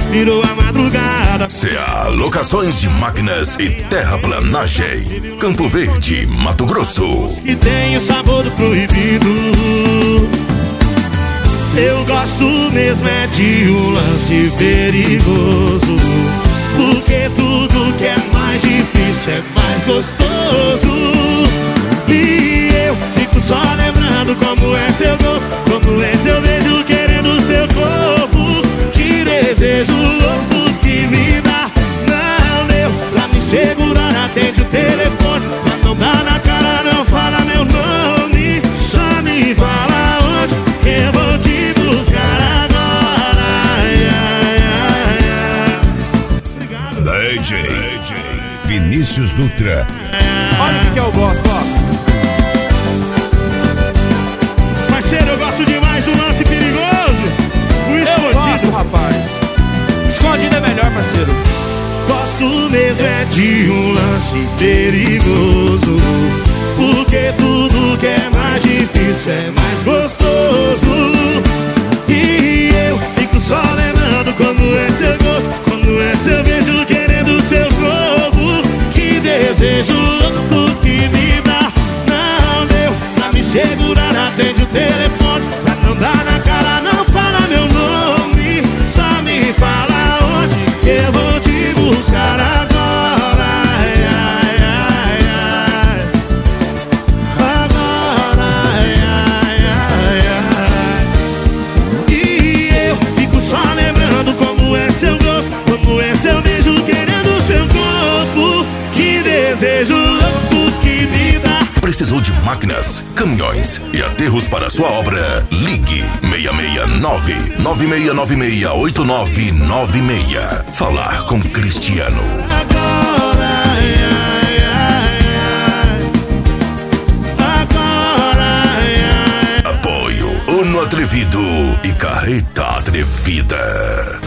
virou a madrugada. CA Locações de Máquinas e Terraplanagem, Campo Verde, Mato Grosso. Que tem o sabor do proibido. Eu gosto mesmo é de um lance perigoso, porque tudo que é mais difícil é mais gostoso. E eu fico só lembrando como é seu gosto, como é seu beijo querendo seu corpo. Que desejo louco que me dá. Não deu pra me segurar, atende o telefone, mas não dá na cara, não fala meu nome. Só me fala onde que eu vou te buscar agora. Ai, ai, ai. DJ Vinícius Dutra. Olha o que eu gosto, ó. Parceiro, eu gosto demais do lance perigoso. O escondido. Eu gosto, rapaz. Escondido é melhor, parceiro. Gosto mesmo é de um lance perigoso, porque tudo que é mais difícil é mais gostoso. E eu fico só lembrando como é seu gosto, como é seu beijo querendo seu corpo. Que desejo louco que me dá. Não deu pra me segurar, atende o telefone, mas não dá na cara, não fala meu nome. Só me fala onde que eu vou te buscar agora. Ai, ai, ai, ai. Agora, ai, ai, ai, ai. E eu fico só lembrando como é seu gosto, como é seu beijo querendo seu corpo. Que desejo louco que me dá. Precisou de máquinas, caminhões e aterros para sua obra? Ligue 669-9696-8996. Falar com Cristiano. Agora, ai, ai, ai, ai. Agora, ai, ai. Apoio Uno Atrevido e Carreta Atrevida.